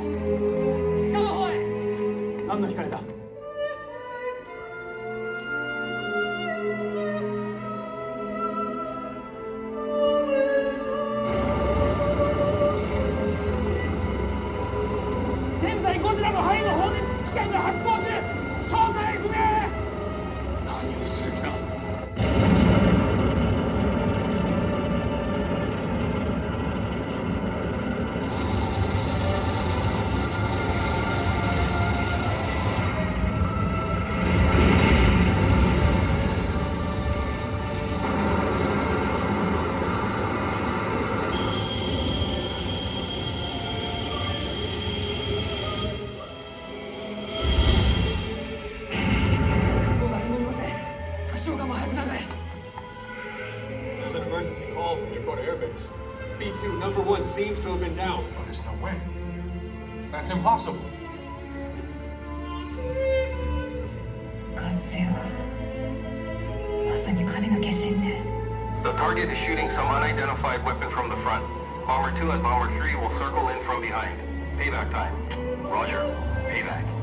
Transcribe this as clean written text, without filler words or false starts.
下の方へ。 何の光だ？ 現在ゴジラの肺の放熱機械が発動中。正体不明。 何をする気だ？ There's an emergency call from Yokota Air Base. B2 number 1 seems to have been down. Oh, there's no way. That's impossible. ガッツよ、まさに神の化身ね。 The target is shooting some unidentified weapon from the front. Bomber 2 and Bomber 3 will circle in from behind. Payback time. Roger. Payback.